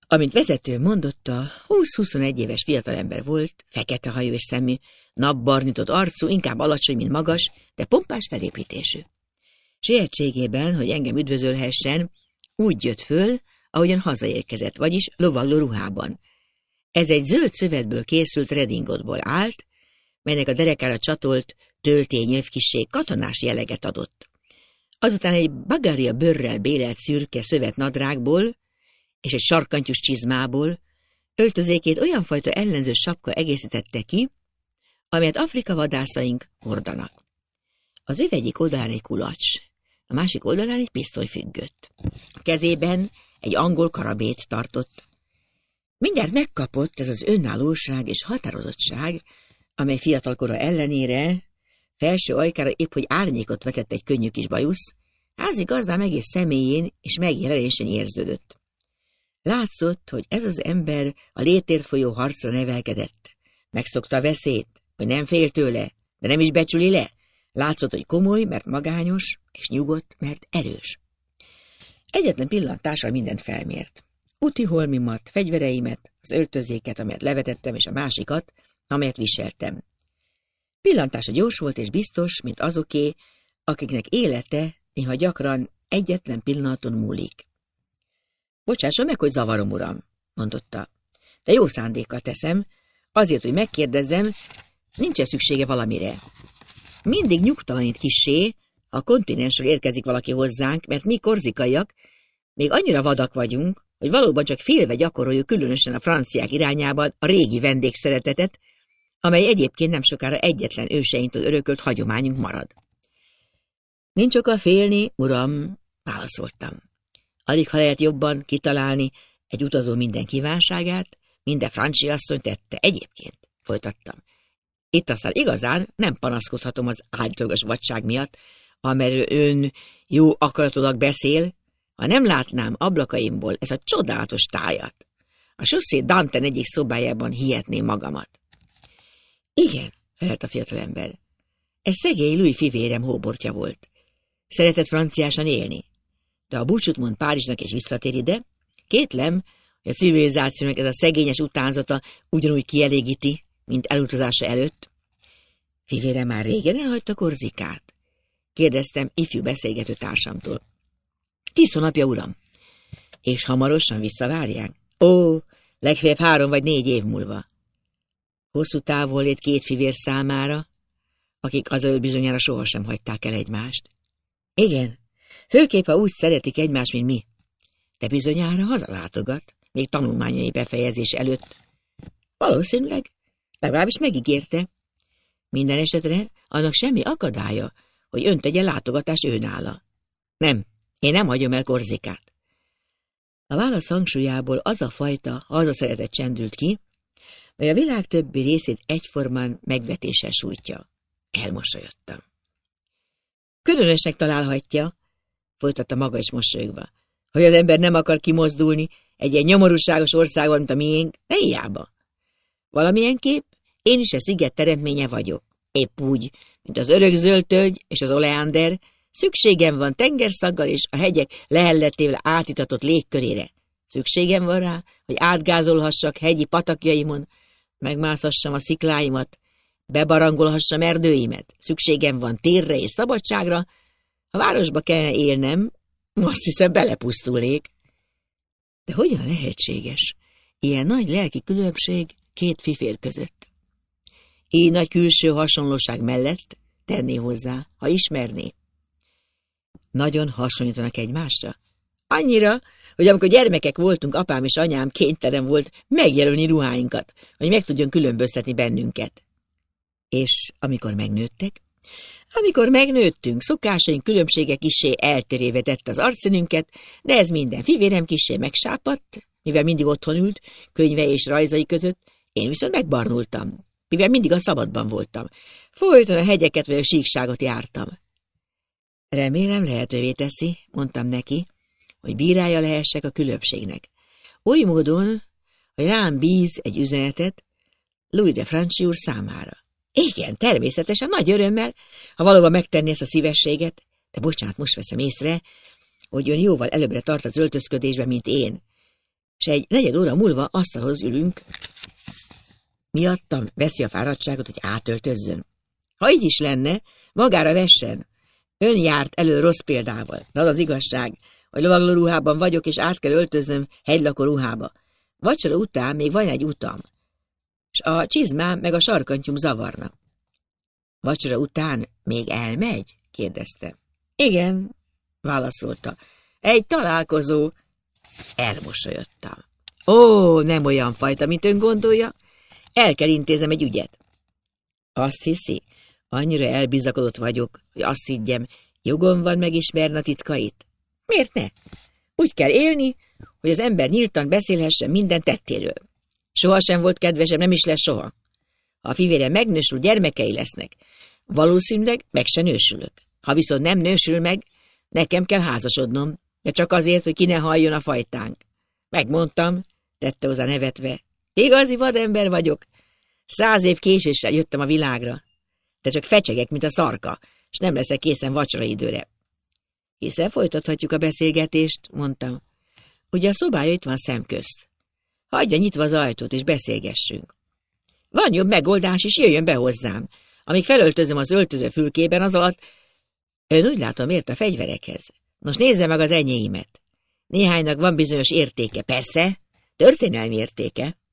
Amint vezető mondotta, 20-21 éves fiatalember volt, fekete hajú és szemű, napbarnított arcú, inkább alacsony, mint magas, de pompás felépítésű. Sietségében, hogy engem üdvözölhessen, úgy jött föl, ahogyan hazaérkezett, vagyis lovagló ruhában. Ez egy zöld szövetből készült redingodból állt, melynek a derekára csatolt töltényöv kissé katonás jelleget adott. Azután egy bagária bőrrel bélelt szürke szövetnadrágból és egy sarkantyús csizmából öltözékét olyan fajta ellenző sapka egészítette ki, amelyet Afrika vadászaink hordanak. Az öv egyik oldalán egy kulacs, a másik oldalán egy pisztoly függött. A kezében egy angol karabét tartott. Mindjárt megkapott ez az önállóság és határozottság, amely fiatalkora ellenére felső ajkára épp hogy árnyékot vetett egy könnyű kis bajusz, házigazdám egész személyén és megjelenésén érződött. Látszott, hogy ez az ember a létért folyó harcra nevelkedett. Megszokta a veszélyt, hogy nem fél tőle, de nem is becsüli le. Látszott, hogy komoly, mert magányos, és nyugodt, mert erős. Egyetlen pillantással mindent felmért. Úti holmimat, fegyvereimet, az öltözéket, amelyet levetettem, és a másikat, amelyet viseltem. Pillantása gyors volt és biztos, mint azoké, akiknek élete néha gyakran egyetlen pillanaton múlik. Bocsásson meg, hogy zavarom, uram, mondotta. De jó szándékkal teszem, azért, hogy megkérdezzem, nincs-e szüksége valamire. Mindig nyugtalanít kissé, ha a kontinensről érkezik valaki hozzánk, mert mi korzikaiak még annyira vadak vagyunk, hogy valóban csak félve gyakoroljuk különösen a franciák irányában a régi vendégszeretetet, amely egyébként nem sokára egyetlen őseinktől örökölt hagyományunk marad. Nincs oka félni, uram, válaszoltam. Alig ha lehet jobban kitalálni egy utazó minden kívánságát, minden franciasszony tette egyébként, folytattam. Itt aztán igazán nem panaszkodhatom az állítólagos vadság miatt, amelyről ön jó akaratolag beszél, ha nem látnám ablakaimból ezt a csodálatos tájat. A Chaussée d'Antin egyik szobájában hihetném magamat. Igen, felelt a fiatalember. Ez szegény Louis fivérem hóbortja volt. Szeretett franciásan élni. De ha búcsút mond Párizsnak és visszatér ide, kétlem, hogy a civilizációnak ez a szegényes utánzata ugyanúgy kielégíti, mint elutazása előtt. Fivére már régen elhagyta Korzikát? Kérdeztem ifjú beszélgető társamtól. 10 hónapja, uram. És hamarosan visszavárják? Ó, legfeljebb 3 vagy 4 év múlva. Hosszú távollét 2 fivér számára, akik azelőtt bizonyára sohasem hagyták el egymást. Igen, főképp, ha úgy szeretik egymást, mint mi. De bizonyára hazalátogat, még tanulmányai befejezés előtt. Valószínűleg, legalábbis megígérte. Minden esetre annak semmi akadálya, hogy ön tegye látogatás őnála. Nem, én nem hagyom el Korzikát. A válasz hangsúlyából az a fajta hazaszeretet csendült ki, mely a világ többi részét egyformán megvetéssel sújtja. Elmosolyodtam. Különösnek találhatja, folytatta maga is mosolyogva, hogy az ember nem akar kimozdulni egy ilyen nyomorúságos országban, mint a miénk, ne hiába. Valamilyenképp én is a sziget teremtménye vagyok. Épp úgy, mint az örökzöld tölgy és az oleander, szükségem van tengerszaggal és a hegyek lehelletével átitatott légkörére. Szükségem van rá, hogy átgázolhassak hegyi patakjaimon, megmászhassam a szikláimat, bebarangolhassam erdőimet. Szükségem van térre és szabadságra. Ha városba kellene élnem, azt hiszem belepusztulnék. De hogyan lehetséges ilyen nagy lelki különbség 2 fifér között? Így nagy külső hasonlóság mellett tenné hozzá, ha ismerné. Nagyon hasonlítanak egymásra? Annyira, hogy amikor gyermekek voltunk, apám és anyám kénytelen volt megjelölni ruháinkat, hogy meg tudjon különböztetni bennünket. És amikor megnőttek? Amikor megnőttünk, szokásaink különbsége kissé eltöréve tett az arcszínünket, de ez minden. Fivérem kissé megsápadt, mivel mindig otthon ült, könyve és rajzai között, én viszont megbarnultam, mivel mindig a szabadban voltam. Folyton a hegyeket vagy a síkságot jártam. Remélem lehetővé teszi, mondtam neki, hogy bírálja lehessek a különbségnek. Oly módon, hogy rám bíz egy üzenetet Louis de Franchi úr számára. Igen, természetesen, nagy örömmel, ha valóban megtenni ezt a szívességet, de bocsánat, most veszem észre, hogy ön jóval előbbre tart az öltözködésben, mint én. s egy negyed óra múlva asztalhoz ülünk. Miattam veszi a fáradtságot, hogy átöltözzön. Ha így is lenne, magára vessen. Ön járt elő rossz példával, de az az igazság, hogy lovagló ruhában vagyok, és át kell öltöznöm hegylakó ruhába. Vacsora után még van egy utam, s a csizmám meg a sarkantyúm zavarnak. Vacsora után még elmegy? Kérdezte. Igen, válaszolta. Egy találkozó. Elmosolyodtam. Ó, nem olyan fajta, mint ön gondolja. El kell intézem egy ügyet. Azt hiszi, annyira elbizakodott vagyok, hogy azt higgyem, jogom van megismerni a titkait. Miért ne? Úgy kell élni, hogy az ember nyíltan beszélhessen minden tettéről. Soha sem volt kedvesem, nem is lesz soha. Ha a fivérem megnősül, gyermekei lesznek, valószínűleg meg se nősülök. Ha viszont nem nősül meg, nekem kell házasodnom, de csak azért, hogy ki ne halljon a fajtánk. Megmondtam, tette hozzá nevetve. Igazi vadember vagyok. 100 év késéssel jöttem a világra. De csak fecsegek, mint a szarka, és nem leszek készen vacsoraidőre. Hiszen folytathatjuk a beszélgetést, mondtam. Ugye a szobája itt van szemközt. Hagyja nyitva az ajtót, és beszélgessünk. Van jobb megoldás is, jöjjön be hozzám. Amíg felöltözöm az öltöző fülkében, az alatt... Ön úgy látom ért a fegyverekhez. Nos, nézze meg az enyéimet. Néhánynak van bizonyos értéke, persze, történelmi értéke.